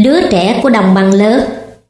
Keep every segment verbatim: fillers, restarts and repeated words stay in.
Đứa trẻ của đồng bằng lớn.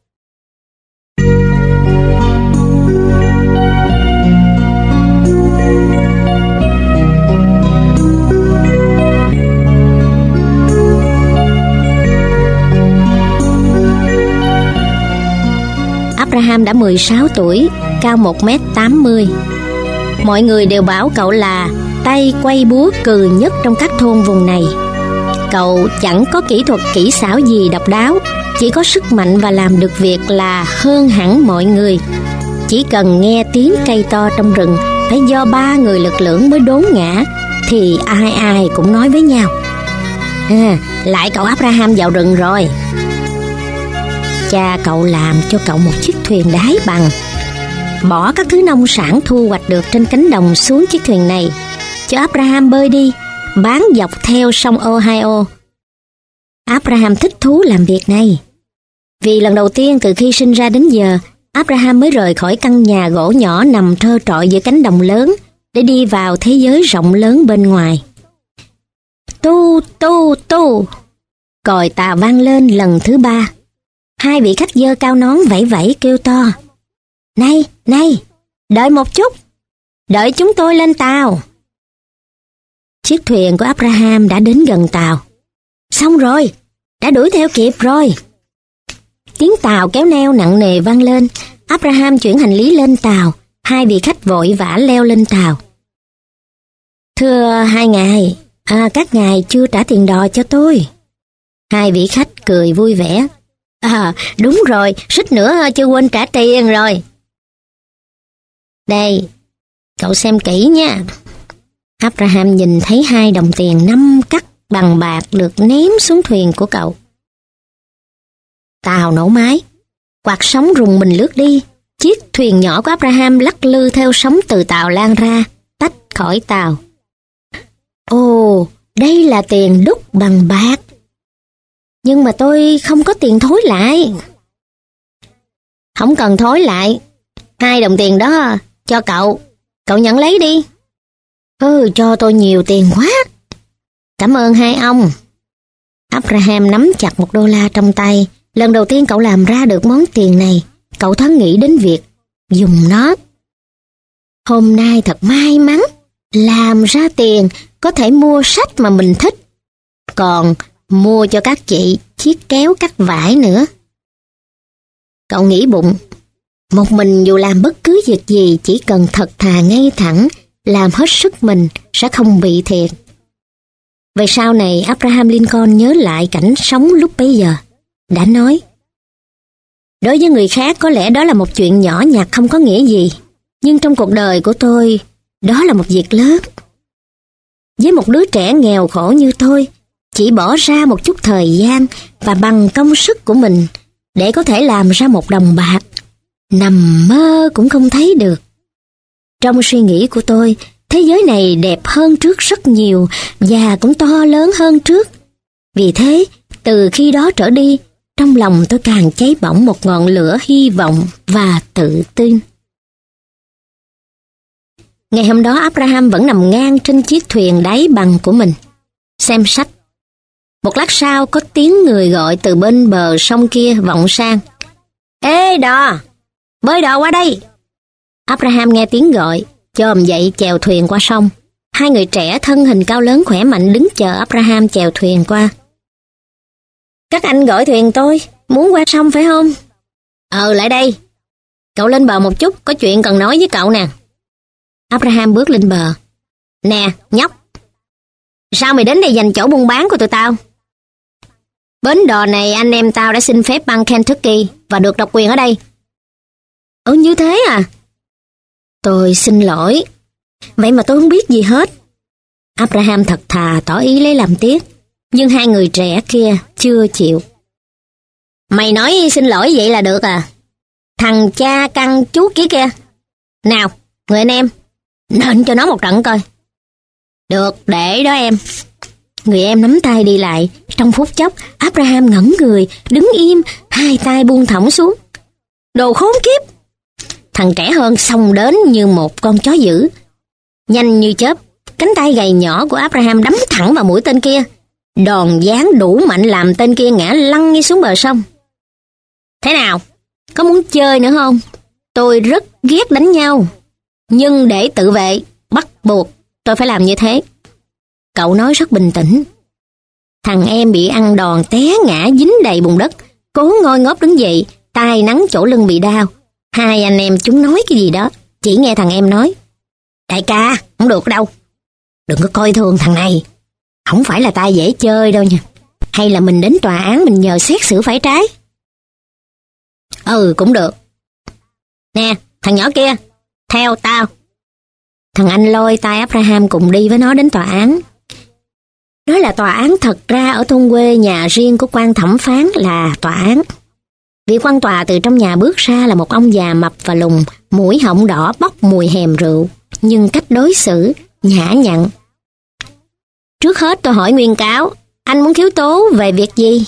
Abraham đã mười sáu tuổi, cao một mét tám mươi. Mọi người đều bảo cậu là tay quay búa cừ nhất trong các thôn vùng này. Cậu chẳng có kỹ thuật kỹ xảo gì độc đáo, chỉ có sức mạnh và làm được việc là hơn hẳn mọi người. Chỉ cần nghe tiếng cây to trong rừng phải do ba người lực lưỡng mới đốn ngã, thì ai ai cũng nói với nhau: à, lại cậu Abraham vào rừng rồi. Cha cậu làm cho cậu một chiếc thuyền đáy bằng, bỏ các thứ nông sản thu hoạch được trên cánh đồng xuống chiếc thuyền này, cho Abraham bơi đi, bán dọc theo sông Ohio. Abraham thích thú làm việc này, vì lần đầu tiên từ khi sinh ra đến giờ, Abraham mới rời khỏi căn nhà gỗ nhỏ nằm trơ trọi giữa cánh đồng lớn để đi vào thế giới rộng lớn bên ngoài. Tu tu tu, còi tàu vang lên lần thứ ba. Hai vị khách giơ cao nón vẫy vẫy kêu to: Này, này, đợi một chút, đợi chúng tôi lên tàu. Chiếc thuyền của Abraham đã đến gần tàu. Xong rồi, đã đuổi theo kịp rồi. Tiếng tàu kéo neo nặng nề vang lên. Abraham chuyển hành lý lên tàu. Hai vị khách vội vã leo lên tàu. Thưa hai ngài, à, các ngài chưa trả tiền đò cho tôi. Hai vị khách cười vui vẻ. À, đúng rồi, suýt nữa chưa quên trả tiền rồi. Đây, cậu xem kỹ nha. Abraham nhìn thấy hai đồng tiền năm cắt bằng bạc được ném xuống thuyền của cậu. Tàu nổ máy, quạt sóng rùng mình lướt đi. Chiếc thuyền nhỏ của Abraham lắc lư theo sóng từ tàu lan ra, tách khỏi tàu. Ồ, đây là tiền đúc bằng bạc. Nhưng mà tôi không có tiền thối lại. Không cần thối lại. Hai đồng tiền đó cho cậu. Cậu nhận lấy đi. Ừ, cho tôi nhiều tiền quá. Cảm ơn hai ông. Abraham nắm chặt một đô la trong tay. Lần đầu tiên cậu làm ra được món tiền này, cậu thoáng nghĩ đến việc dùng nó. Hôm nay thật may mắn, làm ra tiền có thể mua sách mà mình thích, còn mua cho các chị chiếc kéo cắt vải nữa. Cậu nghĩ bụng, một mình dù làm bất cứ việc gì chỉ cần thật thà ngay thẳng, làm hết sức mình sẽ không bị thiệt. Về sau này, Abraham Lincoln nhớ lại cảnh sống lúc bấy giờ, đã nói: đối với người khác có lẽ đó là một chuyện nhỏ nhặt không có nghĩa gì, nhưng trong cuộc đời của tôi, đó là một việc lớn. Với một đứa trẻ nghèo khổ như tôi, chỉ bỏ ra một chút thời gian và bằng công sức của mình để có thể làm ra một đồng bạc, nằm mơ cũng không thấy được. Trong suy nghĩ của tôi, thế giới này đẹp hơn trước rất nhiều và cũng to lớn hơn trước. Vì thế, từ khi đó trở đi, trong lòng tôi càng cháy bỏng một ngọn lửa hy vọng và tự tin. Ngày hôm đó, Abraham vẫn nằm ngang trên chiếc thuyền đáy bằng của mình, xem sách. Một lát sau, có tiếng người gọi từ bên bờ sông kia vọng sang: Ê đò, bơi đò qua đây. Abraham nghe tiếng gọi, chồm dậy chèo thuyền qua sông. Hai người trẻ thân hình cao lớn khỏe mạnh đứng chờ Abraham chèo thuyền qua. Các anh gọi thuyền tôi, muốn qua sông phải không? Ờ, lại đây. Cậu lên bờ một chút, có chuyện cần nói với cậu nè. Abraham bước lên bờ. Nè, nhóc, sao mày đến đây giành chỗ buôn bán của tụi tao? Bến đò này anh em tao đã xin phép băng Kentucky và được độc quyền ở đây. Ừ, như thế à? Tôi xin lỗi. Vậy mà tôi không biết gì hết. Abraham thật thà tỏ ý lấy làm tiếc, nhưng hai người trẻ kia chưa chịu. Mày nói xin lỗi vậy là được à? Thằng cha căn chú kia kìa. Nào, người anh em, nện cho nó một trận coi. Được, để đó em. Người em nắm tay đi lại. Trong phút chốc, Abraham ngẩn người, đứng im, hai tay buông thõng xuống. Đồ khốn kiếp! Thằng trẻ hơn xông đến như một con chó dữ. Nhanh như chớp, cánh tay gầy nhỏ của Abraham đấm thẳng vào mũi tên kia. Đòn giáng đủ mạnh làm tên kia ngã lăn ngay xuống bờ sông. Thế nào? Có muốn chơi nữa không? Tôi rất ghét đánh nhau. Nhưng để tự vệ, bắt buộc tôi phải làm như thế. Cậu nói rất bình tĩnh. Thằng em bị ăn đòn té ngã dính đầy bùn đất, cố ngoi ngóp đứng dậy, tay nắng chỗ lưng bị đau. Hai anh em chúng nói cái gì đó, chỉ nghe thằng em nói: Đại ca, không được đâu. Đừng có coi thường thằng này. Không phải là ta dễ chơi đâu nha. Hay là mình đến tòa án mình nhờ xét xử phải trái? Ừ, cũng được. Nè, thằng nhỏ kia, theo tao. Thằng anh lôi tay Abraham cùng đi với nó đến tòa án. Đó là tòa án thật ra ở thôn quê nhà riêng của quan thẩm phán là tòa án. Vị quan tòa từ trong nhà bước ra là một ông già mập và lùn, mũi họng đỏ bốc mùi hèm rượu, nhưng cách đối xử nhã nhặn. Trước hết tôi hỏi nguyên cáo, anh muốn khiếu tố về việc gì?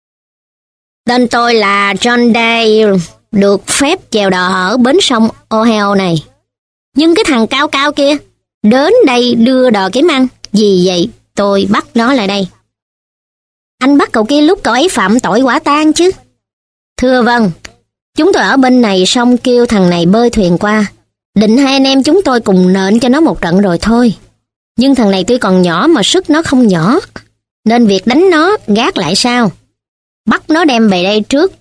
Tên tôi là John Dale, được phép chèo đò ở bến sông Ohio này. Nhưng cái thằng cao cao kia đến đây đưa đò kiếm ăn, vì vậy tôi bắt nó lại đây. Anh bắt cậu kia lúc cậu ấy phạm tội quả tang chứ? Thưa vâng, chúng tôi ở bên này xong kêu thằng này bơi thuyền qua, định hai anh em chúng tôi cùng nện cho nó một trận rồi thôi. Nhưng thằng này tuy còn nhỏ mà sức nó không nhỏ, nên việc đánh nó gác lại sau, bắt nó đem về đây trước.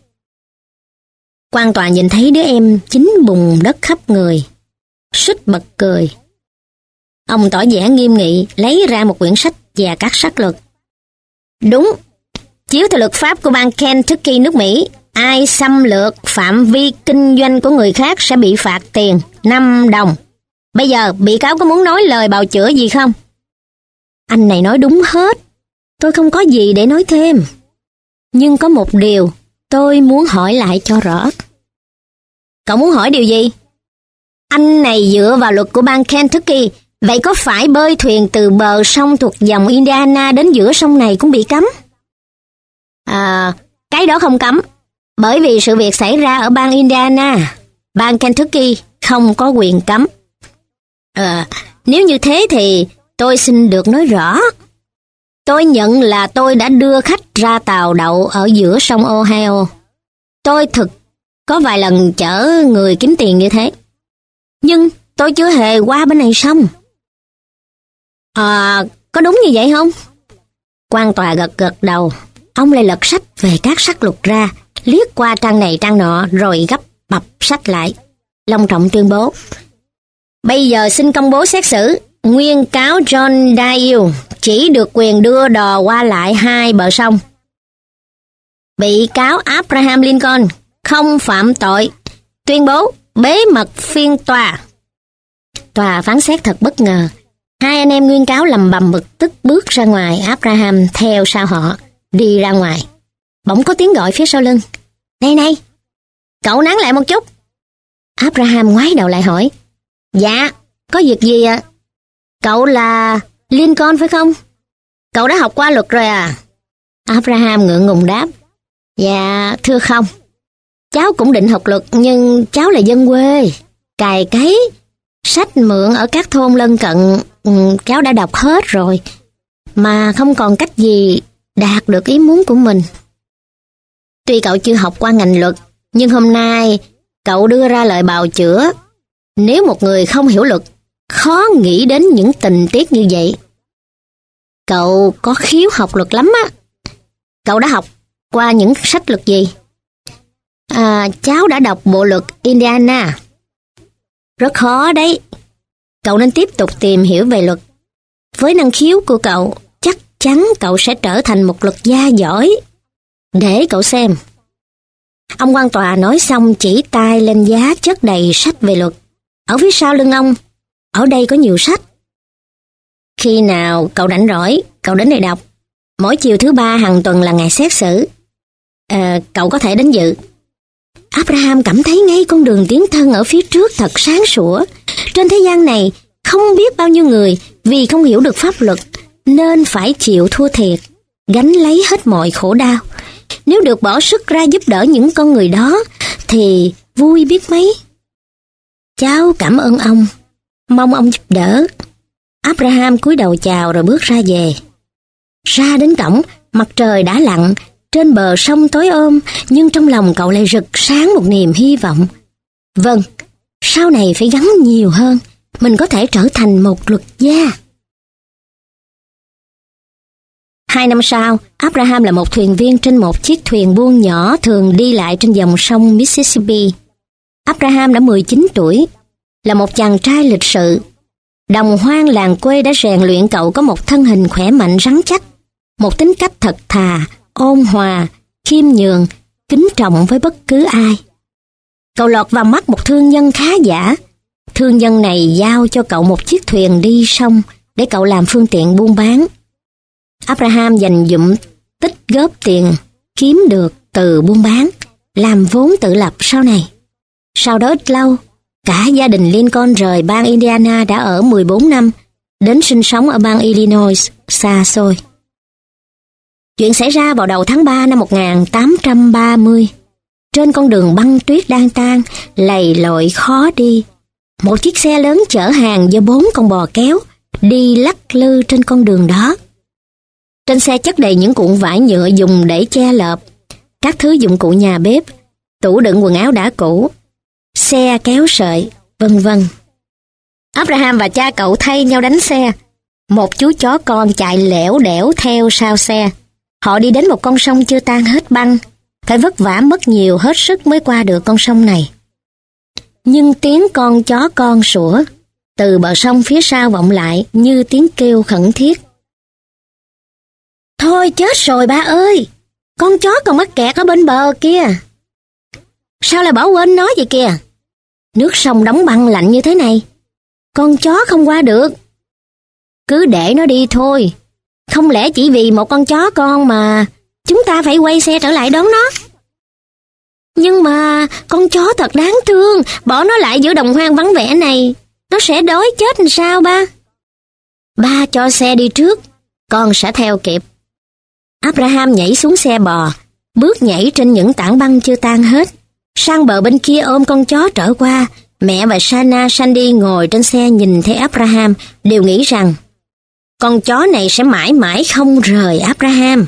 Quan tòa nhìn thấy đứa em chín bùn đất khắp người, suýt bật cười. Ông tỏ vẻ nghiêm nghị, lấy ra một quyển sách và các sách luật. Đúng, chiếu theo luật pháp của bang Kentucky nước Mỹ, ai xâm lược phạm vi kinh doanh của người khác sẽ bị phạt tiền năm đồng. Bây giờ bị cáo có muốn nói lời bào chữa gì không? Anh này nói đúng hết, tôi không có gì để nói thêm. Nhưng có một điều tôi muốn hỏi lại cho rõ. Cậu muốn hỏi điều gì? Anh này dựa vào luật của bang Kentucky, vậy có phải bơi thuyền từ bờ sông thuộc dòng Indiana đến giữa sông này cũng bị cấm? À, cái đó không cấm, bởi vì sự việc xảy ra ở bang Indiana, bang Kentucky không có quyền cấm. À, nếu như thế thì tôi xin được nói rõ. Tôi nhận là tôi đã đưa khách ra tàu đậu ở giữa sông Ohio. Tôi thực có vài lần chở người kiếm tiền như thế. Nhưng tôi chưa hề qua bên này sông. À, có đúng như vậy không? Quan tòa gật gật đầu. Ông lại lật sách về các sắc luật ra, liếc qua trang này trang nọ rồi gấp bập sách lại, long trọng tuyên bố: Bây giờ xin công bố xét xử. Nguyên cáo John Dale chỉ được quyền đưa đò qua lại hai bờ sông. Bị cáo Abraham Lincoln không phạm tội. Tuyên bố bế mật phiên tòa. Tòa phán xét thật bất ngờ. Hai anh em nguyên cáo lầm bầm bực tức bước ra ngoài, Abraham theo sau họ, đi ra ngoài. Bỗng có tiếng gọi phía sau lưng. Này này, cậu nán lại một chút. Abraham ngoái đầu lại hỏi. Dạ, có việc gì ạ? À? Cậu là Lincoln phải không? Cậu đã học qua luật rồi à? Abraham ngượng ngùng đáp. Dạ, thưa không. Cháu cũng định học luật, nhưng cháu là dân quê. Cày cấy, sách mượn ở các thôn lân cận, cháu đã đọc hết rồi, mà không còn cách gì đạt được ý muốn của mình. Tuy cậu chưa học qua ngành luật, nhưng hôm nay cậu đưa ra lời bào chữa. Nếu một người không hiểu luật, khó nghĩ đến những tình tiết như vậy. Cậu có khiếu học luật lắm á. Cậu đã học qua những sách luật gì? À, cháu đã đọc bộ luật Indiana. Rất khó đấy. Cậu nên tiếp tục tìm hiểu về luật. Với năng khiếu của cậu, chắc chắn cậu sẽ trở thành một luật gia giỏi. Để cậu xem. Ông quan tòa nói xong chỉ tay lên giá chất đầy sách về luật. Ở phía sau lưng ông, ở đây có nhiều sách. Khi nào cậu rảnh rỗi, cậu đến đây đọc. Mỗi chiều thứ ba hàng tuần là ngày xét xử. À, cậu có thể đến dự. Abraham cảm thấy ngay con đường tiến thân ở phía trước thật sáng sủa. Trên thế gian này, không biết bao nhiêu người vì không hiểu được pháp luật nên phải chịu thua thiệt, gánh lấy hết mọi khổ đau. Nếu được bỏ sức ra giúp đỡ những con người đó thì vui biết mấy. Cháu cảm ơn ông, mong ông giúp đỡ. Abraham cúi đầu chào rồi bước ra về. Ra đến cổng, mặt trời đã lặn, trên bờ sông tối ôm, nhưng trong lòng cậu lại rực sáng một niềm hy vọng. Vâng, sau này phải gắn nhiều hơn, mình có thể trở thành một luật gia. Hai năm sau, Abraham là một thuyền viên trên một chiếc thuyền buôn nhỏ thường đi lại trên dòng sông Mississippi. Abraham đã mười chín tuổi, là một chàng trai lịch sự. Đồng hoang làng quê đã rèn luyện cậu có một thân hình khỏe mạnh rắn chắc, một tính cách thật thà, ôn hòa, khiêm nhường, kính trọng với bất cứ ai. Cậu lọt vào mắt một thương nhân khá giả. Thương nhân này giao cho cậu một chiếc thuyền đi sông để cậu làm phương tiện buôn bán. Abraham dành dụm tích góp tiền kiếm được từ buôn bán, làm vốn tự lập sau này. Sau đó ít lâu, cả gia đình Lincoln rời bang Indiana đã ở mười bốn năm, đến sinh sống ở bang Illinois xa xôi. Chuyện xảy ra vào đầu tháng ba năm một nghìn tám trăm ba mươi. Trên con đường băng tuyết đang tan, lầy lội khó đi. Một chiếc xe lớn chở hàng do bốn con bò kéo, đi lắc lư trên con đường đó. Trên xe chất đầy những cuộn vải nhựa dùng để che lợp, các thứ dụng cụ nhà bếp, tủ đựng quần áo đã cũ, xe kéo sợi, vân vân. Abraham và cha cậu thay nhau đánh xe. Một chú chó con chạy lẻo đẻo theo sau xe. Họ đi đến một con sông chưa tan hết băng, phải vất vả mất nhiều hết sức mới qua được con sông này. Nhưng tiếng con chó con sủa từ bờ sông phía sau vọng lại như tiếng kêu khẩn thiết. Thôi chết rồi ba ơi, con chó còn mắc kẹt ở bên bờ kia. Sao lại bỏ quên nó vậy kìa? Nước sông đóng băng lạnh như thế này, con chó không qua được. Cứ để nó đi thôi, không lẽ chỉ vì một con chó con mà chúng ta phải quay xe trở lại đón nó? Nhưng mà con chó thật đáng thương, bỏ nó lại giữa đồng hoang vắng vẻ này, nó sẽ đói chết làm sao ba? Ba cho xe đi trước, con sẽ theo kịp. Abraham nhảy xuống xe bò, bước nhảy trên những tảng băng chưa tan hết. Sang bờ bên kia ôm con chó trở qua, mẹ và Sana Sandy ngồi trên xe nhìn thấy Abraham, đều nghĩ rằng con chó này sẽ mãi mãi không rời Abraham.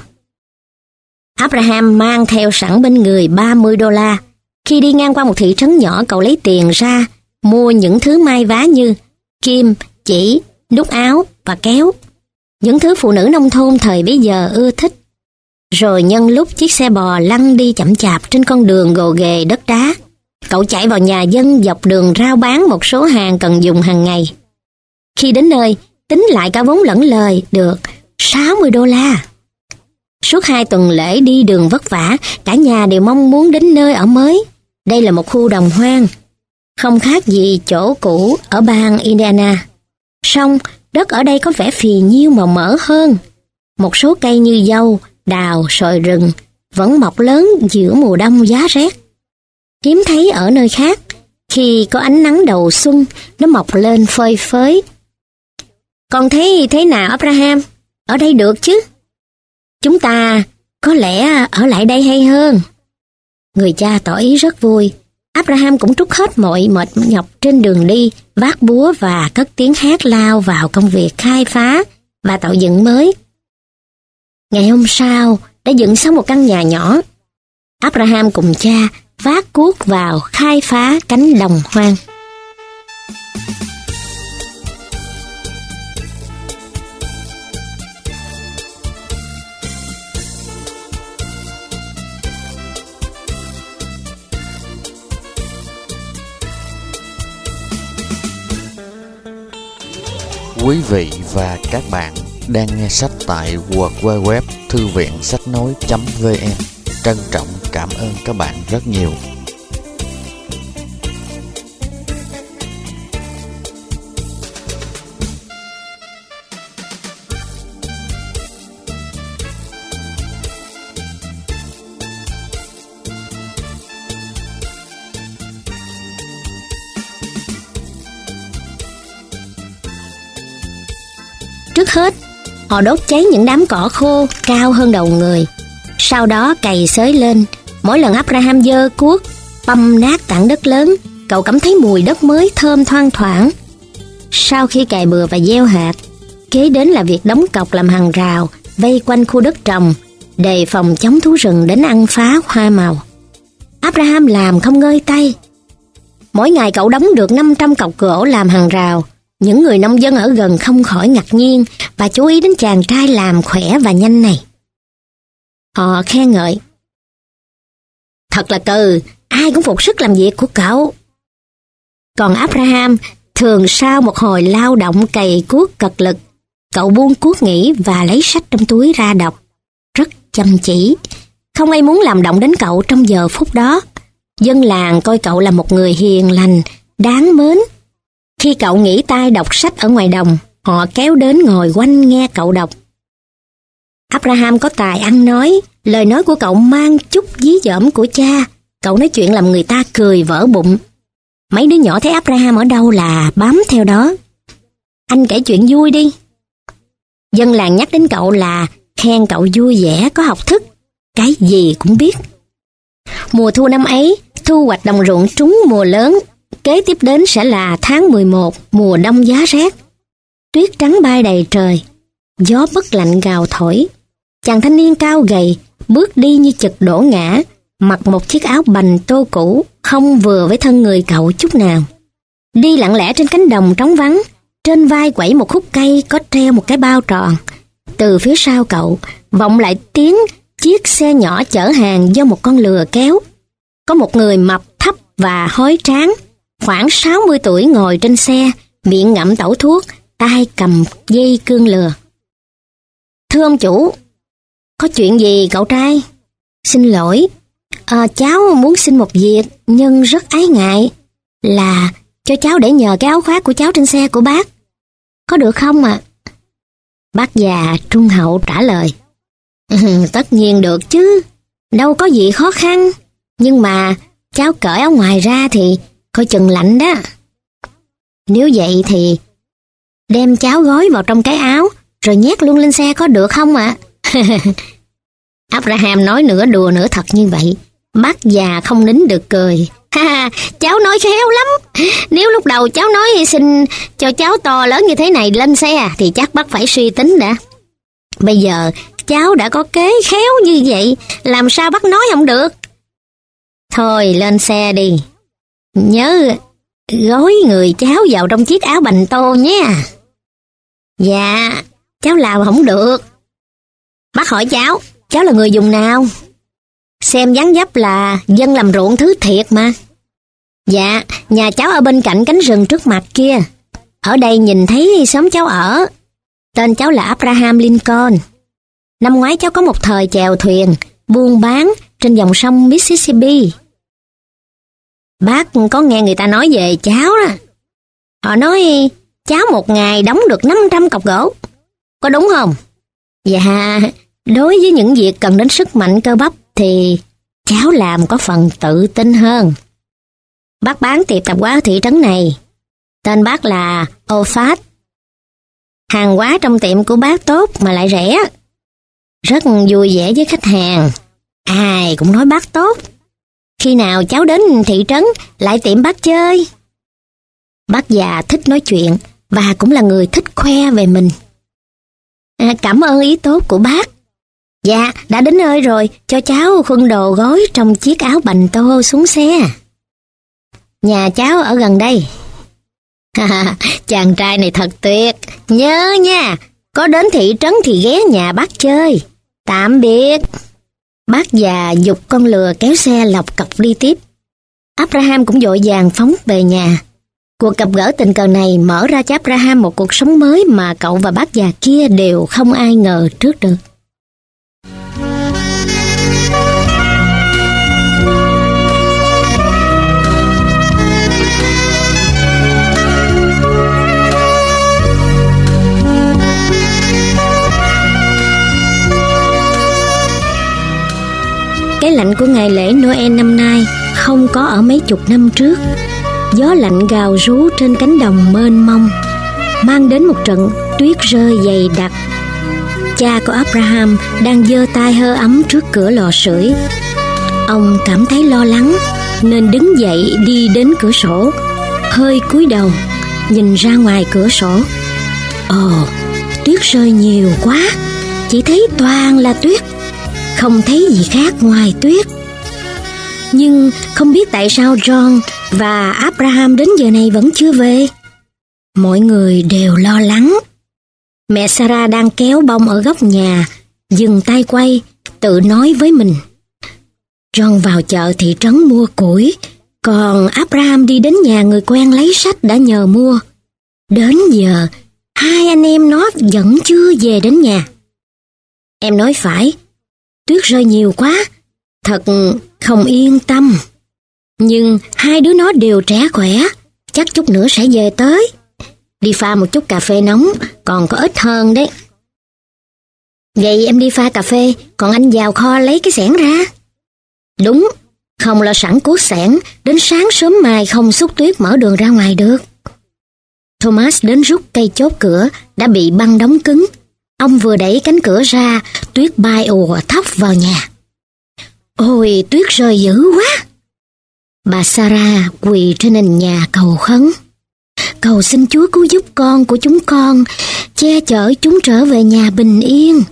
Abraham mang theo sẵn bên người ba mươi đô la. Khi đi ngang qua một thị trấn nhỏ, cậu lấy tiền ra, mua những thứ may vá như kim, chỉ, nút áo và kéo. Những thứ phụ nữ nông thôn thời bấy giờ ưa thích. Rồi nhân lúc chiếc xe bò lăn đi chậm chạp trên con đường gồ ghề đất đá, cậu chạy vào nhà dân dọc đường rao bán một số hàng cần dùng hàng ngày. Khi đến nơi, tính lại cả vốn lẫn lời được sáu mươi đô la. Suốt hai tuần lễ đi đường vất vả, cả nhà đều mong muốn đến nơi ở mới. Đây là một khu đồng hoang, không khác gì chỗ cũ ở bang Indiana. Song đất ở đây có vẻ phì nhiêu màu mỡ hơn. Một số cây như dâu, đào, sồi rừng vẫn mọc lớn giữa mùa đông giá rét. Hiếm thấy ở nơi khác, khi có ánh nắng đầu xuân, nó mọc lên phơi phới. Con thấy thế nào Abraham? Ở đây được chứ? Chúng ta có lẽ ở lại đây hay hơn. Người cha tỏ ý rất vui. Abraham cũng trút hết mọi mệt nhọc trên đường đi, vác búa và cất tiếng hát lao vào công việc khai phá và tạo dựng mới. Ngày hôm sau, đã dựng xong một căn nhà nhỏ. Abraham cùng cha vác cuốc vào khai phá cánh đồng hoang. Quý vị và các bạn đang nghe sách tại w w w chấm thư viện sách nói chấm v n. Trân trọng cảm ơn các bạn rất nhiều. Trước hết, họ đốt cháy những đám cỏ khô cao hơn đầu người. Sau đó cày xới lên. Mỗi lần Abraham giơ cuốc băm nát tảng đất lớn, cậu cảm thấy mùi đất mới thơm thoang thoảng. Sau khi cày bừa và gieo hạt, kế đến là việc đóng cọc làm hàng rào vây quanh khu đất trồng, đề phòng chống thú rừng đến ăn phá hoa màu. Abraham làm không ngơi tay. Mỗi ngày cậu đóng được năm trăm cọc gỗ làm hàng rào. Những người nông dân ở gần không khỏi ngạc nhiên và chú ý đến chàng trai làm khỏe và nhanh này. Họ khen ngợi. Thật là cừ, ai cũng phục sức làm việc của cậu. Còn Abraham, thường sau một hồi lao động cày cuốc cật lực, cậu buông cuốc nghỉ và lấy sách trong túi ra đọc. Rất chăm chỉ. Không ai muốn làm động đến cậu trong giờ phút đó. Dân làng coi cậu là một người hiền lành, đáng mến. Khi cậu nghỉ tay đọc sách ở ngoài đồng, họ kéo đến ngồi quanh nghe cậu đọc. Abraham có tài ăn nói, lời nói của cậu mang chút dí dỏm của cha. Cậu nói chuyện làm người ta cười vỡ bụng. Mấy đứa nhỏ thấy Abraham ở đâu là bám theo đó. Anh kể chuyện vui đi. Dân làng nhắc đến cậu là khen cậu vui vẻ, có học thức, cái gì cũng biết. Mùa thu năm ấy, thu hoạch đồng ruộng trúng mùa lớn. Kế tiếp đến sẽ là tháng mười một, mùa đông giá rét. Tuyết trắng bay đầy trời, gió bất lạnh gào thổi. Chàng thanh niên cao gầy, bước đi như chực đổ ngã, mặc một chiếc áo bành tô cũ, không vừa với thân người cậu chút nào. Đi lặng lẽ trên cánh đồng trống vắng, trên vai quẩy một khúc cây có treo một cái bao tròn. Từ phía sau cậu, vọng lại tiếng chiếc xe nhỏ chở hàng do một con lừa kéo. Có một người mập thấp và hói tráng, khoảng sáu mươi tuổi ngồi trên xe, miệng ngậm tẩu thuốc, tay cầm dây cương lừa. Thưa ông chủ, có chuyện gì cậu trai? Xin lỗi, à, cháu muốn xin một việc nhưng rất ái ngại, là cho cháu để nhờ cái áo khoác của cháu trên xe của bác. Có được không ạ? À? Bác già trung hậu trả lời. Tất nhiên được chứ, đâu có gì khó khăn. Nhưng mà cháu cởi áo ngoài ra thì coi chừng lạnh đó. Nếu vậy thì đem cháu gói vào trong cái áo rồi nhét luôn lên xe có được không ạ? À? Abraham nói nửa đùa nửa thật như vậy. Bác già không nín được cười. Ha, cháu nói khéo lắm. Nếu lúc đầu cháu nói xin cho cháu to lớn như thế này lên xe thì chắc bác phải suy tính đã. Bây giờ cháu đã có kế khéo như vậy, làm sao bác nói không được? Thôi lên xe đi. Nhớ gói người cháu vào trong chiếc áo bành tô nhé. Dạ, cháu làm không được. Bác hỏi cháu, cháu là người vùng nào? Xem dáng dấp là dân làm ruộng thứ thiệt mà. Dạ, nhà cháu ở bên cạnh cánh rừng trước mặt kia. Ở đây nhìn thấy xóm cháu ở. Tên cháu là Abraham Lincoln. Năm ngoái cháu có một thời chèo thuyền, buôn bán trên dòng sông Mississippi. Bác có nghe người ta nói về cháu đó. Họ nói cháu một ngày đóng được năm trăm cọc gỗ. Có đúng không? Dạ, đối với những việc cần đến sức mạnh cơ bắp thì cháu làm có phần tự tin hơn. Bác bán tiệm tạp hóa ở thị trấn này. Tên bác là Ophat. Hàng hóa trong tiệm của bác tốt mà lại rẻ. Rất vui vẻ với khách hàng. Ai cũng nói bác tốt. Khi nào cháu đến thị trấn lại tiệm bác chơi. Bác già thích nói chuyện và cũng là người thích khoe về mình. À, cảm ơn ý tốt của bác. Dạ, đã đến nơi rồi, cho cháu khuân đồ gói trong chiếc áo bành tô xuống xe. Nhà cháu ở gần đây. Chàng trai này thật tuyệt. Nhớ nha, có đến thị trấn thì ghé nhà bác chơi. Tạm biệt. Bác già giục con lừa kéo xe lọc cọc đi tiếp. Abraham cũng vội vàng phóng về nhà. Cuộc gặp gỡ tình cờ này mở ra cho Abraham một cuộc sống mới mà cậu và bác già kia đều không ai ngờ trước được. Cái lạnh của ngày lễ Noel năm nay không có ở mấy chục năm trước. Gió lạnh gào rú trên cánh đồng mênh mông, mang đến một trận tuyết rơi dày đặc. Cha của Abraham đang giơ tay hơ ấm trước cửa lò sưởi. Ông cảm thấy lo lắng nên đứng dậy đi đến cửa sổ, hơi cúi đầu nhìn ra ngoài cửa sổ. Ồ, tuyết rơi nhiều quá, chỉ thấy toàn là tuyết, không thấy gì khác ngoài tuyết. Nhưng không biết tại sao John và Abraham đến giờ này vẫn chưa về. Mọi người đều lo lắng. Mẹ Sarah đang kéo bông ở góc nhà, dừng tay quay, tự nói với mình. John vào chợ thị trấn mua củi, còn Abraham đi đến nhà người quen lấy sách đã nhờ mua. Đến giờ, hai anh em nó vẫn chưa về đến nhà. Em nói phải, tuyết rơi nhiều quá, thật không yên tâm. Nhưng hai đứa nó đều trẻ khỏe, chắc chút nữa sẽ về tới. Đi pha một chút cà phê nóng, còn có ít hơn đấy. Vậy em đi pha cà phê, còn anh vào kho lấy cái xẻng ra. Đúng, không lo sẵn cuốc xẻng, đến sáng sớm mai không xúc tuyết mở đường ra ngoài được. Thomas đến rút cây chốt cửa đã bị băng đóng cứng. Ông vừa đẩy cánh cửa ra, tuyết bay ùa thốc vào nhà. Ôi, tuyết rơi dữ quá! Bà Sarah quỳ trên nền nhà cầu khấn. Cầu xin Chúa cứu giúp con của chúng con, che chở chúng trở về nhà bình yên.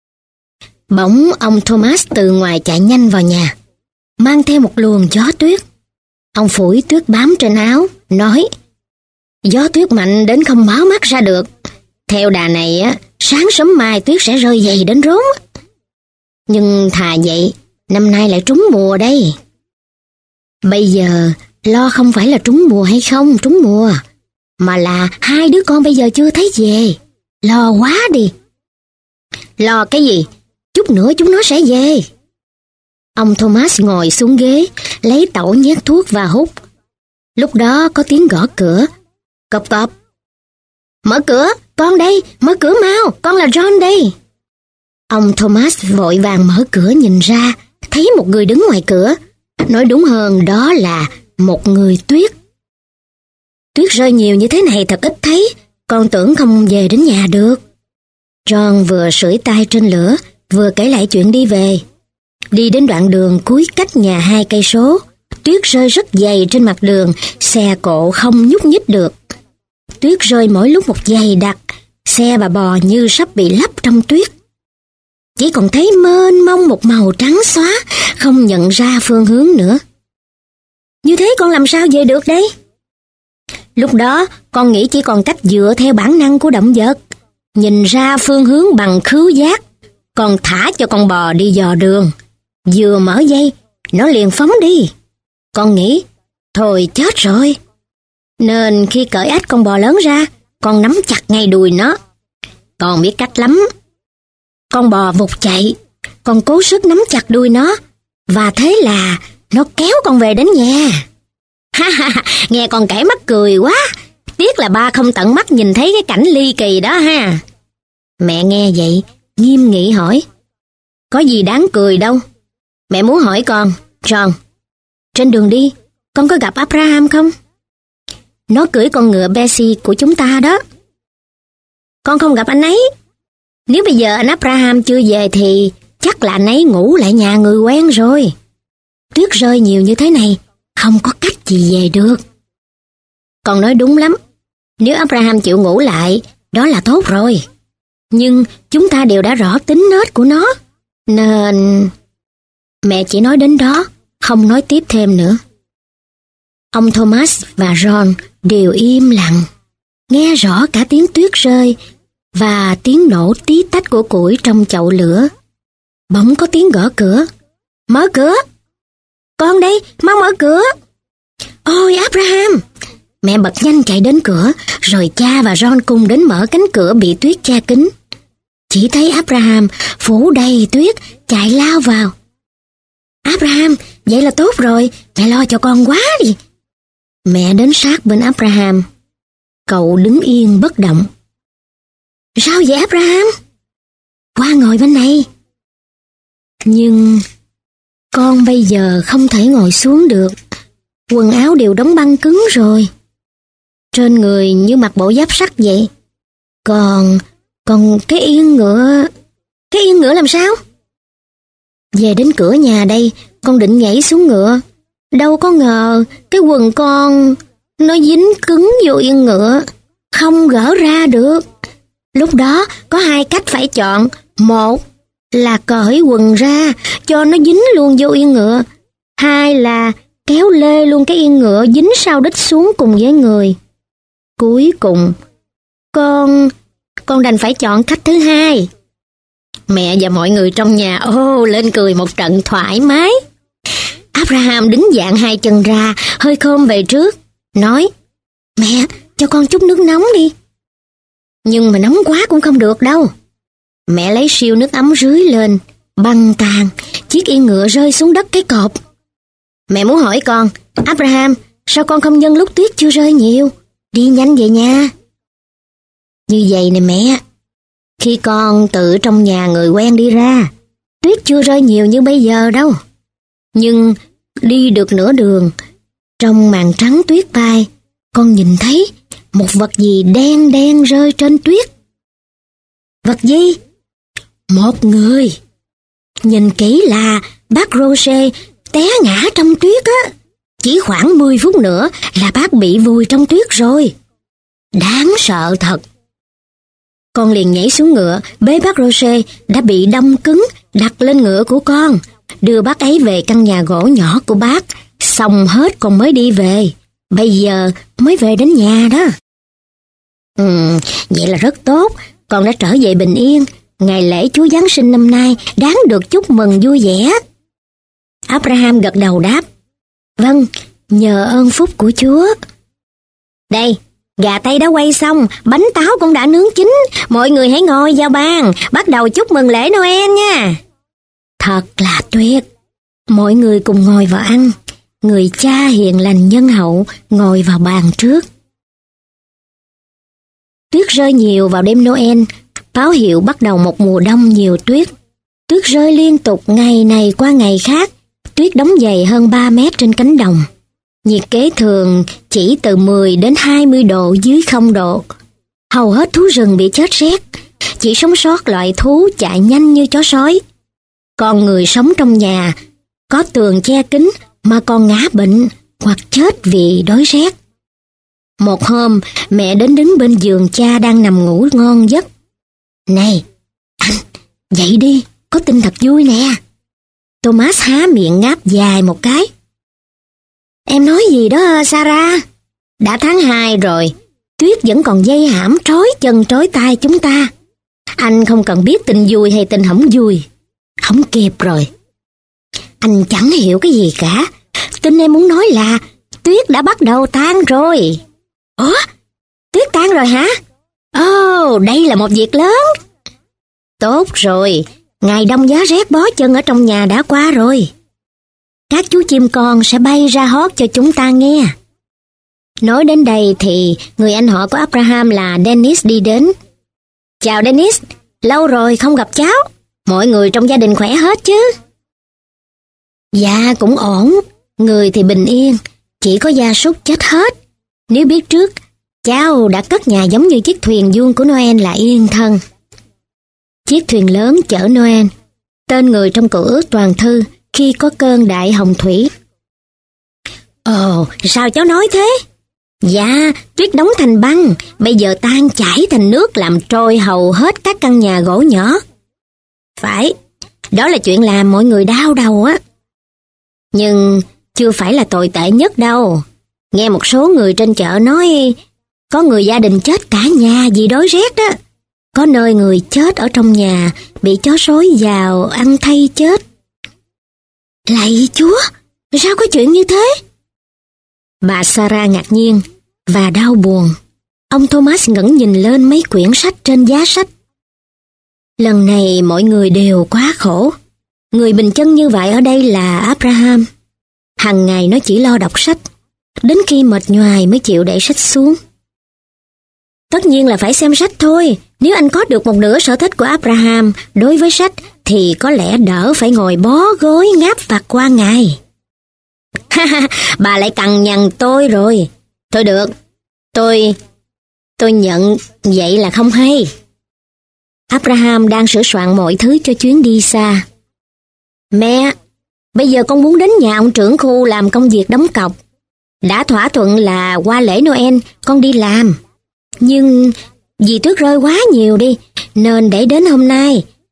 Bỗng ông Thomas từ ngoài chạy nhanh vào nhà, mang theo một luồng gió tuyết. Ông phủi tuyết bám trên áo, nói: Gió tuyết mạnh đến không báo mắt ra được. Theo đà này á, sáng sớm mai tuyết sẽ rơi dày đến rốn. Nhưng thà vậy, năm nay lại trúng mùa đây. Bây giờ lo không phải là trúng mùa hay không trúng mùa, mà là hai đứa con bây giờ chưa thấy về. Lo quá đi. Lo cái gì? Chút nữa chúng nó sẽ về. Ông Thomas ngồi xuống ghế, lấy tẩu nhét thuốc và hút. Lúc đó có tiếng gõ cửa. Cộp cộp. Mở cửa, con đây, mở cửa mau, con là John đây. Ông Thomas vội vàng mở cửa nhìn ra, thấy một người đứng ngoài cửa. Nói đúng hơn đó là một người tuyết. Tuyết rơi nhiều như thế này thật ít thấy, con tưởng không về đến nhà được. John vừa sưởi tay trên lửa, vừa kể lại chuyện đi về. Đi đến đoạn đường cuối cách nhà hai cây số, tuyết rơi rất dày trên mặt đường, xe cộ không nhúc nhích được. Tuyết rơi mỗi lúc một dày đặc, xe bà bò như sắp bị lấp trong tuyết. Chỉ còn thấy mênh mông một màu trắng xóa, không nhận ra phương hướng nữa. Như thế con làm sao về được đấy? Lúc đó con nghĩ chỉ còn cách dựa theo bản năng của động vật, nhìn ra phương hướng bằng khứu giác. Con thả cho con bò đi dò đường, vừa mở dây nó liền phóng đi. Con nghĩ thôi chết rồi, nên khi cởi ách con bò lớn ra, con nắm chặt ngay đùi nó. Con biết cách lắm. Con bò vụt chạy, con cố sức nắm chặt đuôi nó, và thế là nó kéo con về đến nhà. Ha ha, nghe con kể mắc cười quá. Tiếc là ba không tận mắt nhìn thấy cái cảnh ly kỳ đó ha. Mẹ nghe vậy, nghiêm nghị hỏi: Có gì đáng cười đâu. Mẹ muốn hỏi con, John, trên đường đi, con có gặp Abraham không? Nó cưỡi con ngựa Bessie của chúng ta đó. Con không gặp anh ấy. Nếu bây giờ anh Abraham chưa về thì chắc là anh ấy ngủ lại nhà người quen rồi. Tuyết rơi nhiều như thế này, không có cách gì về được. Con nói đúng lắm. Nếu Abraham chịu ngủ lại, đó là tốt rồi. Nhưng chúng ta đều đã rõ tính nết của nó, nên... Mẹ chỉ nói đến đó, không nói tiếp thêm nữa. Ông Thomas và John đều im lặng, nghe rõ cả tiếng tuyết rơi và tiếng nổ tí tách của củi trong chậu lửa. Bỗng có tiếng gõ cửa. Mở cửa! Con đây, mau mở cửa! Ôi Abraham! Mẹ bật nhanh chạy đến cửa, rồi cha và John cùng đến mở cánh cửa bị tuyết che kín. Chỉ thấy Abraham phủ đầy tuyết chạy lao vào. Abraham, vậy là tốt rồi, mẹ lo cho con quá đi. Mẹ đến sát bên Abraham. Cậu đứng yên bất động. Sao vậy Abraham? Qua ngồi bên này. Nhưng con bây giờ không thể ngồi xuống được. Quần áo đều đóng băng cứng rồi. Trên người như mặc bộ giáp sắt vậy. Còn, còn cái yên ngựa... Cái yên ngựa làm sao? Về đến cửa nhà đây, con định nhảy xuống ngựa. Đâu có ngờ cái quần con nó dính cứng vô yên ngựa, không gỡ ra được. Lúc đó có hai cách phải chọn, Một là cởi quần ra cho nó dính luôn vô yên ngựa. Hai là kéo lê luôn cái yên ngựa dính sau đít xuống cùng với người. Cuối cùng, con... con đành phải chọn cách thứ hai. Mẹ và mọi người trong nhà ô lên cười một trận thoải mái. Abraham đứng dạn hai chân ra, hơi khom về trước, nói: Mẹ, cho con chút nước nóng đi. Nhưng mà nóng quá cũng không được đâu. Mẹ lấy siêu nước ấm rưới lên, băng tàn, chiếc yên ngựa rơi xuống đất cái cột. Mẹ muốn hỏi con: Abraham, sao con không nhân lúc tuyết chưa rơi nhiều? Đi nhanh về nhà. Như vậy nè mẹ, khi con tự trong nhà người quen đi ra, tuyết chưa rơi nhiều như bây giờ đâu. Nhưng đi được nửa đường, trong màn trắng tuyết bay, con nhìn thấy một vật gì đen đen rơi trên tuyết. Vật gì? Một người. Nhìn kỹ là bác Roger té ngã trong tuyết á. Chỉ khoảng mười phút nữa là bác bị vùi trong tuyết rồi. Đáng sợ thật. Con liền nhảy xuống ngựa, bế bác Roger đã bị đông cứng, đặt lên ngựa của con, đưa bác ấy về căn nhà gỗ nhỏ của bác, xong hết con mới đi về. Bây giờ mới về đến nhà đó. Ừ, vậy là rất tốt, con đã trở về bình yên. Ngày lễ Chúa Giáng sinh năm nay đáng được chúc mừng vui vẻ. Abraham gật đầu đáp: Vâng, nhờ ơn phúc của Chúa. Đây, gà tây đã quay xong, bánh táo cũng đã nướng chín. Mọi người hãy ngồi vào bàn, bắt đầu chúc mừng lễ Noel nha. Thật là tuyệt. Mọi người cùng ngồi vào ăn. Người cha hiền lành nhân hậu ngồi vào bàn trước. Tuyết rơi nhiều vào đêm Noel, báo hiệu bắt đầu một mùa đông nhiều tuyết. Tuyết rơi liên tục ngày này qua ngày khác, tuyết đóng dày hơn ba mét trên cánh đồng. Nhiệt kế thường chỉ từ mười đến hai mươi độ dưới không độ. Hầu hết thú rừng bị chết rét, chỉ sống sót loại thú chạy nhanh như chó sói. Còn người sống trong nhà, có tường che kín mà còn ngã bệnh hoặc chết vì đói rét. Một hôm, mẹ đến đứng bên giường cha đang nằm ngủ ngon giấc. Này, anh, dậy đi, có tin thật vui nè. Thomas há miệng ngáp dài một cái. Em nói gì đó Sarah? Đã tháng hai rồi, tuyết vẫn còn dây hãm trói chân trói tay chúng ta. Anh không cần biết tin vui hay tin không vui. Không kịp rồi. Anh chẳng hiểu cái gì cả. Tin em muốn nói là tuyết đã bắt đầu tan rồi. Ủa? Tuyết tan rồi hả? Ồ, oh, đây là một việc lớn. Tốt rồi, ngày đông giá rét bó chân ở trong nhà đã qua rồi. Các chú chim con sẽ bay ra hót cho chúng ta nghe. Nói đến đây thì người anh họ của Abraham là Dennis đi đến. Chào Dennis, lâu rồi không gặp cháu. Mọi người trong gia đình khỏe hết chứ? Dạ cũng ổn, người thì bình yên, chỉ có gia súc chết hết. Nếu biết trước, cháu đã cất nhà giống như chiếc thuyền vuông của Noel là yên thân. Chiếc thuyền lớn chở Noel, tên người trong cựu ước toàn thư khi có cơn đại hồng thủy. Ồ, sao cháu nói thế? Dạ, tuyết đóng thành băng, bây giờ tan chảy thành nước làm trôi hầu hết các căn nhà gỗ nhỏ. Phải, đó là chuyện làm mọi người đau đầu á. Nhưng chưa phải là tồi tệ nhất đâu. Nghe một số người trên chợ nói có người gia đình chết cả nhà vì đói rét đó. Có nơi người chết ở trong nhà bị chó sói vào ăn thay chết. Lạy Chúa, sao có chuyện như thế? Bà Sarah ngạc nhiên và đau buồn. Ông Thomas ngẩng nhìn lên mấy quyển sách trên giá sách. Lần này mọi người đều quá khổ. Người bình chân như vậy ở đây là Abraham. Hằng ngày nó chỉ lo đọc sách, đến khi mệt nhoài mới chịu để sách xuống. Tất nhiên là phải xem sách thôi. Nếu anh có được một nửa sở thích của Abraham đối với sách thì có lẽ đỡ phải ngồi bó gối ngáp vặt qua ngày. Ha ha, bà lại cằn nhằn tôi rồi. Thôi được, tôi... tôi nhận vậy là không hay. Abraham đang sửa soạn mọi thứ cho chuyến đi xa. Mẹ, bây giờ con muốn đến nhà ông trưởng khu làm công việc đóng cọc. Đã thỏa thuận là qua lễ Noel con đi làm. Nhưng vì tuyết rơi quá nhiều đi, nên để đến hôm nay.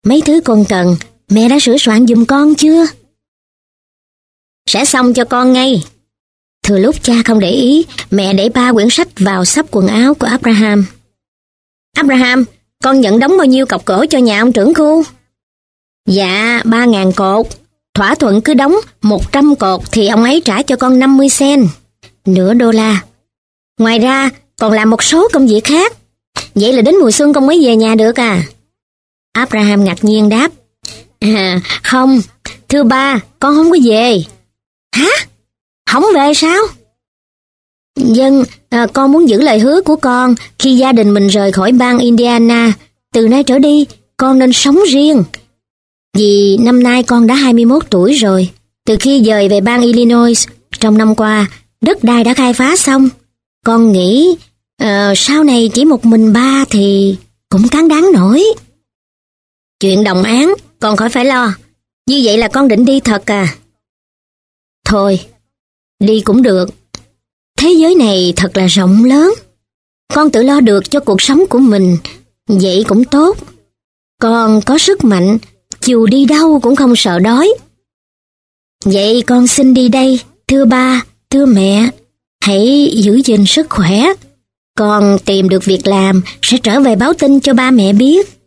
mấy thứ con cần, mẹ đã sửa soạn giùm con chưa? Sẽ xong cho con ngay. Thừa lúc cha không để ý, mẹ để ba quyển sách vào xấp quần áo của Abraham. Abraham, con nhận đóng bao nhiêu cọc gỗ cho nhà ông trưởng khu? Dạ, ba ngàn cột. Thỏa thuận cứ đóng một trăm cột thì ông ấy trả cho con năm mươi sen, nửa đô la. Ngoài ra, còn làm một số công việc khác. Vậy là đến mùa xuân con mới về nhà được à? Abraham ngạc nhiên đáp. À, không, thưa ba, con không có về. Hả? Không về sao? Vâng, à, con muốn giữ lời hứa của con khi gia đình mình rời khỏi bang Indiana. Từ nay trở đi, con nên sống riêng. Vì năm nay con đã hai mươi mốt tuổi rồi. Từ khi dời về bang Illinois, trong năm qua, đất đai đã khai phá xong. Con nghĩ uh, sau này chỉ một mình ba thì cũng cán đáng nổi. Chuyện đồng án, con khỏi phải lo. Như vậy là con định đi thật à? Thôi, đi cũng được. Thế giới này thật là rộng lớn. Con tự lo được cho cuộc sống của mình, vậy cũng tốt. Con có sức mạnh, dù đi đâu cũng không sợ đói. Vậy con xin đi đây, thưa ba, thưa mẹ. Hãy giữ gìn sức khỏe. Con tìm được việc làm, sẽ trở về báo tin cho ba mẹ biết.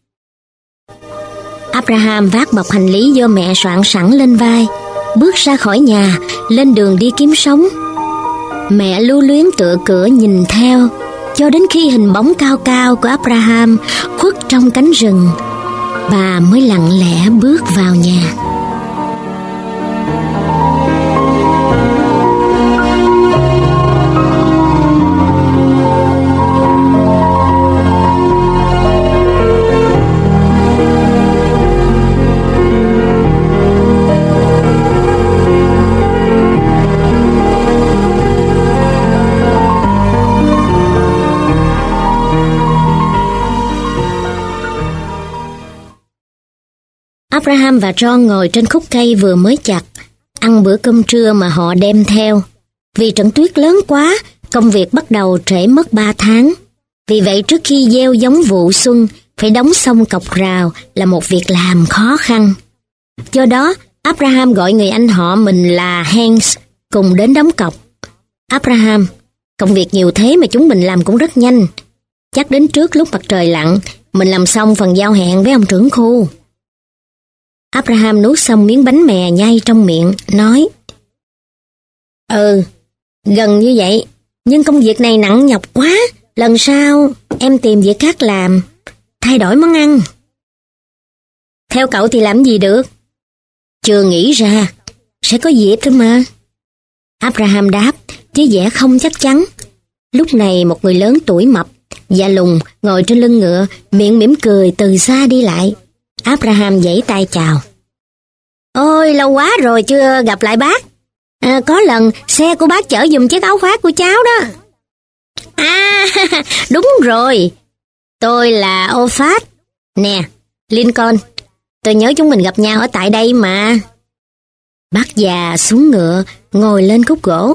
Abraham vác bọc hành lý do mẹ soạn sẵn lên vai, bước ra khỏi nhà, lên đường đi kiếm sống. Mẹ lưu luyến tựa cửa nhìn theo, cho đến khi hình bóng cao cao của Abraham khuất trong cánh rừng, bà mới lặng lẽ bước vào nhà. Abraham và John ngồi trên khúc cây vừa mới chặt, ăn bữa cơm trưa mà họ đem theo. Vì trận tuyết lớn quá, công việc bắt đầu trễ mất ba tháng. Vì vậy trước khi gieo giống vụ xuân, phải đóng xong cọc rào là một việc làm khó khăn. Do đó, Abraham gọi người anh họ mình là Hans cùng đến đóng cọc. Abraham, công việc nhiều thế mà chúng mình làm cũng rất nhanh. Chắc đến trước lúc mặt trời lặn, mình làm xong phần giao hẹn với ông trưởng khu. Abraham nuốt xong miếng bánh mè nhai trong miệng, nói: Ừ, gần như vậy, nhưng công việc này nặng nhọc quá, lần sau em tìm việc khác làm, thay đổi món ăn. Theo cậu thì làm gì được? Chưa nghĩ ra, sẽ có dịp thôi mà. Abraham đáp, với vẻ không chắc chắn. Lúc này một người lớn tuổi mập, da lùn, ngồi trên lưng ngựa, miệng mỉm cười từ xa đi lại. Abraham giãy tay chào. Ôi, lâu quá rồi chưa gặp lại bác. À, có lần xe của bác chở giùm chiếc áo khoác của cháu đó. À, đúng rồi. Tôi là Ophad. Nè, Lincoln, tôi nhớ chúng mình gặp nhau ở tại đây mà. Bác già xuống ngựa, ngồi lên khúc gỗ.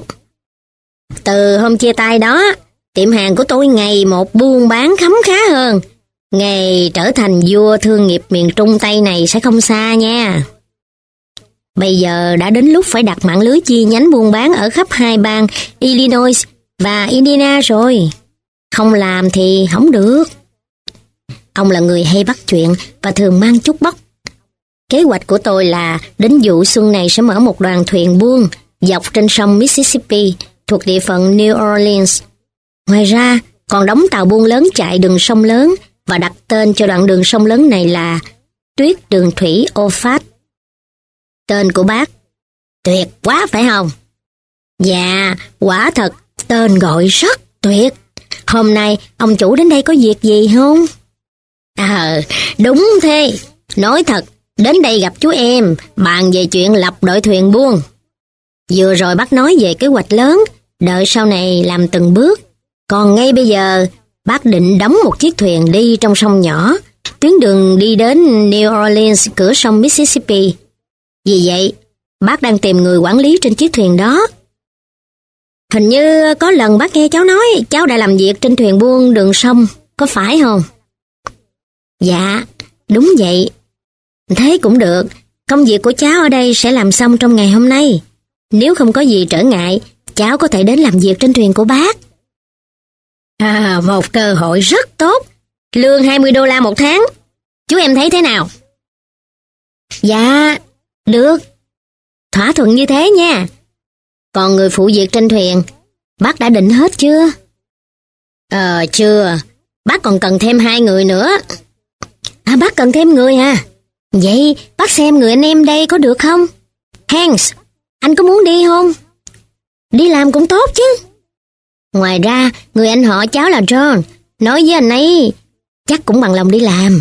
Từ hôm chia tay đó, tiệm hàng của tôi ngày một buôn bán khấm khá hơn. Ngày trở thành vua thương nghiệp miền Trung Tây này sẽ không xa nha. Bây giờ đã đến lúc phải đặt mạng lưới chi nhánh buôn bán ở khắp hai bang Illinois và Indiana rồi. Không làm thì không được. Ông là người hay bắt chuyện và thường mang chút bóc. Kế hoạch của tôi là đến vụ xuân này sẽ mở một đoàn thuyền buôn dọc trên sông Mississippi thuộc địa phận New Orleans. Ngoài ra, còn đóng tàu buôn lớn chạy đường sông lớn và đặt tên cho đoạn đường sông lớn này là Tuyết Đường Thủy Ophad. Tên của bác tuyệt quá phải không? Dạ, quả thật, tên gọi rất tuyệt. Hôm nay ông chủ đến đây có việc gì không? À, đúng thế. Nói thật, đến đây gặp chú em, bàn về chuyện lập đội thuyền buôn. Vừa rồi bác nói về kế hoạch lớn, đợi sau này làm từng bước. Còn ngay bây giờ, bác định đóng một chiếc thuyền đi trong sông nhỏ, tuyến đường đi đến New Orleans cửa sông Mississippi. Vì vậy, bác đang tìm người quản lý trên chiếc thuyền đó. Hình như có lần bác nghe cháu nói cháu đã làm việc trên thuyền buôn đường sông, có phải không? Dạ, đúng vậy. Thế cũng được, công việc của cháu ở đây sẽ làm xong trong ngày hôm nay. Nếu không có gì trở ngại, cháu có thể đến làm việc trên thuyền của bác. À, một cơ hội rất tốt. Lương hai mươi đô la một tháng. Chú em thấy thế nào? Dạ, được. Thỏa thuận như thế nha. Còn người phụ việc trên thuyền, bác đã định hết chưa? Ờ, chưa. Bác còn cần thêm hai người nữa. À, bác cần thêm người à? Vậy bác xem người anh em đây có được không? Hanks, anh có muốn đi không? Đi làm cũng tốt chứ. Ngoài ra, người anh họ cháu là John, nói với anh ấy chắc cũng bằng lòng đi làm.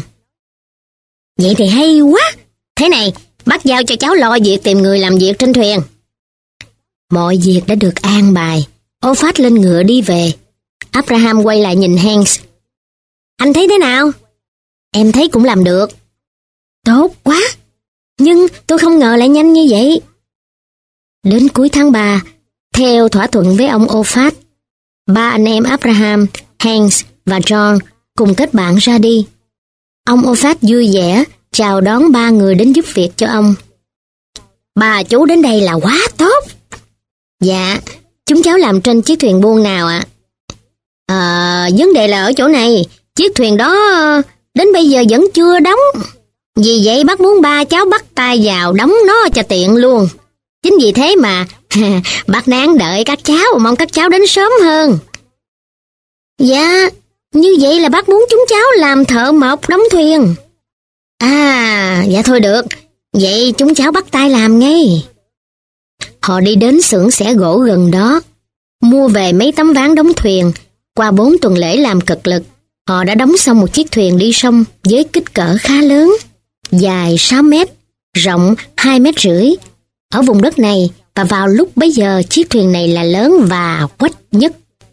Vậy thì hay quá. Thế này, bác giao cho cháu lo việc tìm người làm việc trên thuyền. Mọi việc đã được an bài. Ophad lên ngựa đi về. Abraham quay lại nhìn Hanks. Anh thấy thế nào? Em thấy cũng làm được. Tốt quá. Nhưng tôi không ngờ lại nhanh như vậy. Đến cuối tháng ba, theo thỏa thuận với ông Ophad, ba anh em Abraham, Hanks và John cùng kết bạn ra đi. Ông Ophad vui vẻ chào đón ba người đến giúp việc cho ông. Bà chú đến đây là quá tốt. Dạ, chúng cháu làm trên chiếc thuyền buôn nào ạ? À? À, vấn đề là ở chỗ này, chiếc thuyền đó đến bây giờ vẫn chưa đóng. Vì vậy bác muốn ba cháu bắt tay vào đóng nó cho tiện luôn. Chính vì thế mà bác đang đợi các cháu, mong các cháu đến sớm hơn. Dạ, như vậy là bác muốn chúng cháu làm thợ mộc đóng thuyền. À, dạ thôi được. Vậy chúng cháu bắt tay làm ngay. Họ đi đến xưởng xẻ gỗ gần đó, mua về mấy tấm ván đóng thuyền. Qua bốn tuần lễ làm cực lực, họ đã đóng xong một chiếc thuyền đi sông với kích cỡ khá lớn, dài sáu mét, rộng hai mét rưỡi. Ở vùng đất này, và vào lúc bấy giờ chiếc thuyền này là lớn và quách nhất.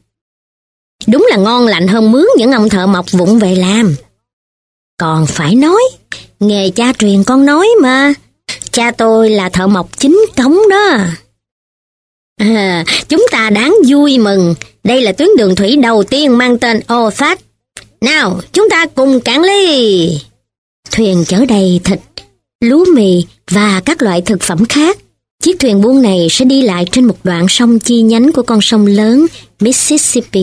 Đúng là ngon lành hơn mướn những ông thợ mộc vụng về làm. Còn phải nói, nghề cha truyền con nói mà. Cha tôi là thợ mộc chính cống đó. À, chúng ta đáng vui mừng. Đây là tuyến đường thủy đầu tiên mang tên Ophad. Nào, chúng ta cùng cạn ly. Thuyền chở đầy thịt, lúa mì và các loại thực phẩm khác. Chiếc thuyền buôn này sẽ đi lại trên một đoạn sông chi nhánh của con sông lớn Mississippi.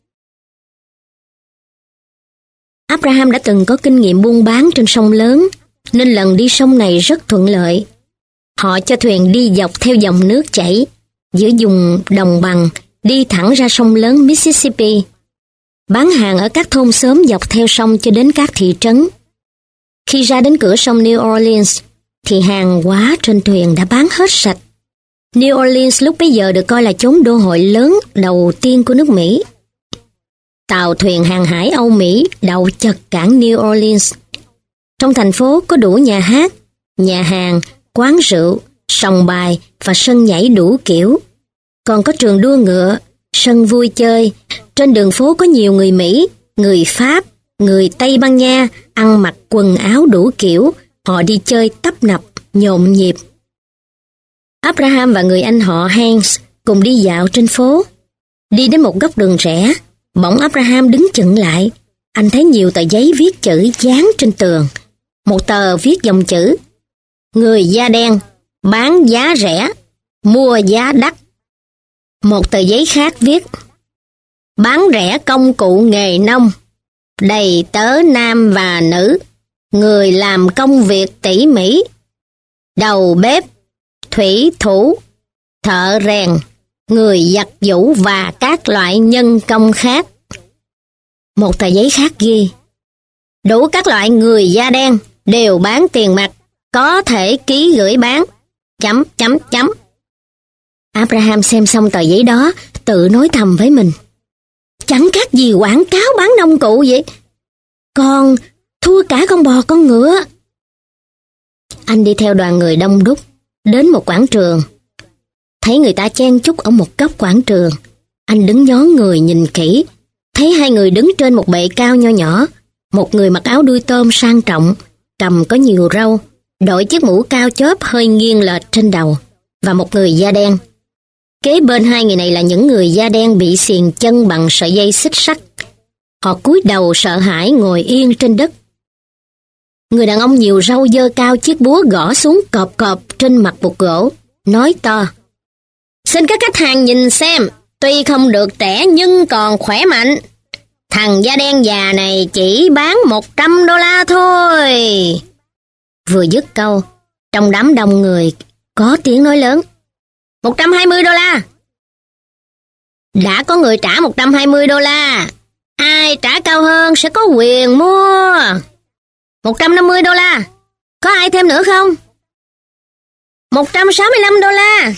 Abraham đã từng có kinh nghiệm buôn bán trên sông lớn, nên lần đi sông này rất thuận lợi. Họ cho thuyền đi dọc theo dòng nước chảy, giữa vùng đồng bằng, đi thẳng ra sông lớn Mississippi, bán hàng ở các thôn xóm dọc theo sông cho đến các thị trấn. Khi ra đến cửa sông New Orleans, thì hàng hóa trên thuyền đã bán hết sạch. New Orleans lúc bấy giờ được coi là chốn đô hội lớn đầu tiên của nước Mỹ. Tàu thuyền hàng hải Âu Mỹ đậu chật cảng New Orleans. Trong thành phố có đủ nhà hát, nhà hàng, quán rượu, sòng bài và sân nhảy đủ kiểu. Còn có trường đua ngựa, sân vui chơi. Trên đường phố có nhiều người Mỹ, người Pháp, người Tây Ban Nha ăn mặc quần áo đủ kiểu. Họ đi chơi tấp nập, nhộn nhịp. Abraham và người anh họ Hanks cùng đi dạo trên phố. Đi đến một góc đường rẽ, bỗng Abraham đứng chững lại. Anh thấy nhiều tờ giấy viết chữ dán trên tường. Một tờ viết dòng chữ: người da đen, bán giá rẻ, mua giá đắt. Một tờ giấy khác viết: bán rẻ công cụ nghề nông, đầy tớ nam và nữ, người làm công việc tỉ mỉ, đầu bếp, thủy thủ, thợ rèn, người giặt giũ và các loại nhân công khác. Một tờ giấy khác ghi: đủ các loại người da đen đều bán tiền mặt, có thể ký gửi bán, chấm chấm chấm. Abraham xem xong tờ giấy đó, tự nói thầm với mình: chẳng khác gì quảng cáo bán nông cụ vậy, còn thua cả con bò con ngựa. Anh đi theo đoàn người đông đúc đến một quảng trường. Thấy người ta chen chúc ở một góc quảng trường, anh đứng nhón người nhìn kỹ, thấy hai người đứng trên một bệ cao nho nhỏ. Một người mặc áo đuôi tôm sang trọng, cầm có nhiều râu, đội chiếc mũ cao chóp hơi nghiêng lệch trên đầu, và một người da đen. Kế bên hai người này là những người da đen bị xiềng chân bằng sợi dây xích sắt. Họ cúi đầu sợ hãi ngồi yên trên đất. Người đàn ông nhiều râu giơ cao chiếc búa gõ xuống cọp cọp trên mặt bục gỗ, nói to. Xin các khách hàng nhìn xem, tuy không được trẻ nhưng còn khỏe mạnh. Thằng da đen già này chỉ bán một trăm đô la thôi. Vừa dứt câu, trong đám đông người có tiếng nói lớn. một trăm hai mươi đô la. Đã có người trả một trăm hai mươi đô la. Ai trả cao hơn sẽ có quyền mua. một trăm năm mươi đô la. Có ai thêm nữa không? một trăm sáu mươi lăm đô la.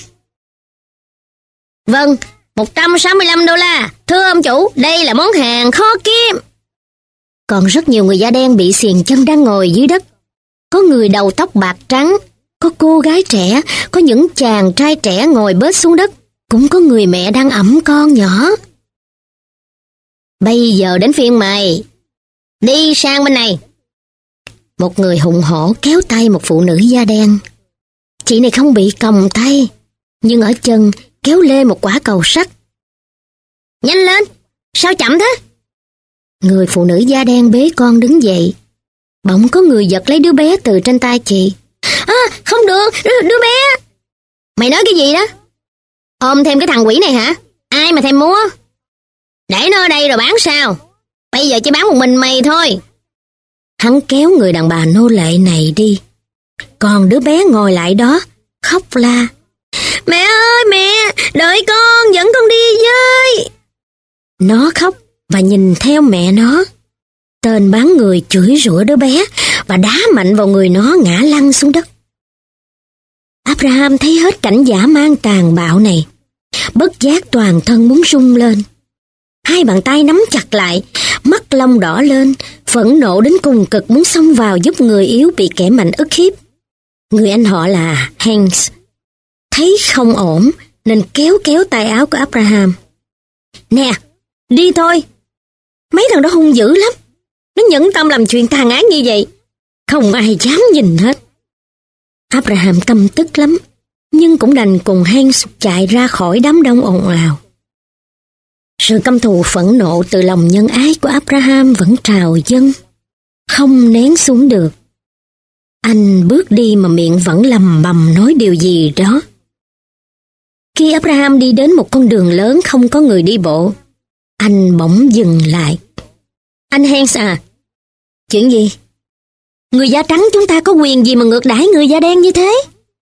Vâng, một trăm sáu mươi lăm đô la. Thưa ông chủ, đây là món hàng khó kiếm. Còn rất nhiều người da đen bị xiềng chân đang ngồi dưới đất. Có người đầu tóc bạc trắng, có cô gái trẻ, có những chàng trai trẻ ngồi bết xuống đất, cũng có người mẹ đang ẵm con nhỏ. Bây giờ đến phiên mày. Đi sang bên này. Một người hùng hổ kéo tay một phụ nữ da đen. Chị này không bị còng tay, nhưng ở chân kéo lê một quả cầu sắt. Nhanh lên, sao chậm thế? Người phụ nữ da đen bế con đứng dậy. Bỗng có người giật lấy đứa bé từ trên tay chị. À, không được, đứa, đứa bé. Mày nói cái gì đó? Ôm thêm cái thằng quỷ này hả? Ai mà thèm mua? Để nó ở đây rồi bán sao? Bây giờ chỉ bán một mình mày thôi. Hắn kéo người đàn bà nô lệ này đi. Còn đứa bé ngồi lại đó, khóc la. Mẹ ơi mẹ, đợi con, dẫn con đi với. Nó khóc và nhìn theo mẹ nó. Tên bán người chửi rủa đứa bé và đá mạnh vào người nó ngã lăn xuống đất. Abraham thấy hết cảnh dã man tàn bạo này. Bất giác toàn thân muốn rung lên. Hai bàn tay nắm chặt lại, mắt lông đỏ lên, phẫn nộ đến cùng cực muốn xông vào giúp người yếu bị kẻ mạnh ức hiếp. Người anh họ là Hans thấy không ổn nên kéo kéo tay áo của Abraham. Nè, đi thôi. Mấy thằng đó hung dữ lắm. Nó nhẫn tâm làm chuyện tàn ác như vậy. Không ai dám nhìn hết. Abraham căm tức lắm, nhưng cũng đành cùng Hans chạy ra khỏi đám đông ồn ào. Sự căm thù phẫn nộ từ lòng nhân ái của Abraham vẫn trào dâng, không nén xuống được. Anh bước đi mà miệng vẫn lầm bầm nói điều gì đó. Khi Abraham đi đến một con đường lớn không có người đi bộ, anh bỗng dừng lại. Anh Hans à, chuyện gì? Người da trắng chúng ta có quyền gì mà ngược đãi người da đen như thế?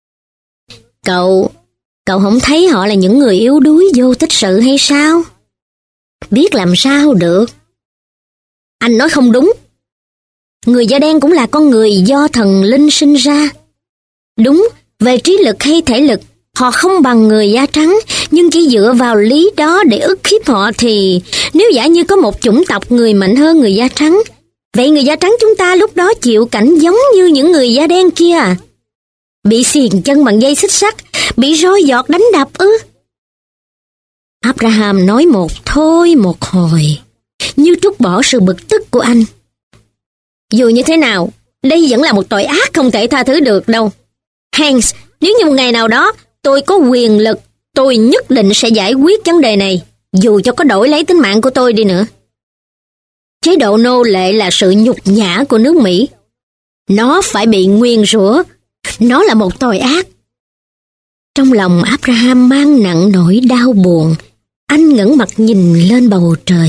Cậu, cậu không thấy họ là những người yếu đuối vô tích sự hay sao? Biết làm sao được. Anh nói không đúng. Người da đen cũng là con người do thần linh sinh ra. Đúng, về trí lực hay thể lực, họ không bằng người da trắng, nhưng chỉ dựa vào lý đó để ức hiếp họ thì nếu giả như có một chủng tộc người mạnh hơn người da trắng, vậy người da trắng chúng ta lúc đó chịu cảnh giống như những người da đen kia à? Bị xiềng chân bằng dây xích sắt, bị roi giọt đánh đập ư? Abraham nói một thôi một hồi, như trút bỏ sự bực tức của anh. Dù như thế nào, đây vẫn là một tội ác không thể tha thứ được đâu. Hans, nếu như một ngày nào đó tôi có quyền lực, tôi nhất định sẽ giải quyết vấn đề này, dù cho có đổi lấy tính mạng của tôi đi nữa. Chế độ nô lệ là sự nhục nhã của nước Mỹ. Nó phải bị nguyền rủa. Nó là một tội ác. Trong lòng Abraham mang nặng nỗi đau buồn. Anh ngẩng mặt nhìn lên bầu trời.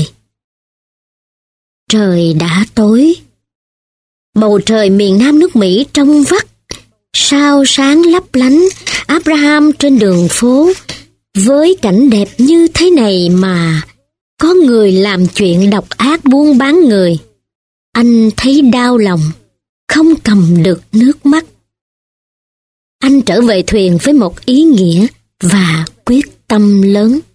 Trời đã tối. Bầu trời miền Nam nước Mỹ trong vắt, sao sáng lấp lánh. Abraham trên đường phố, với cảnh đẹp như thế này mà có người làm chuyện độc ác buôn bán người. Anh thấy đau lòng, không cầm được nước mắt. Anh trở về thuyền với một ý nghĩa và quyết tâm lớn.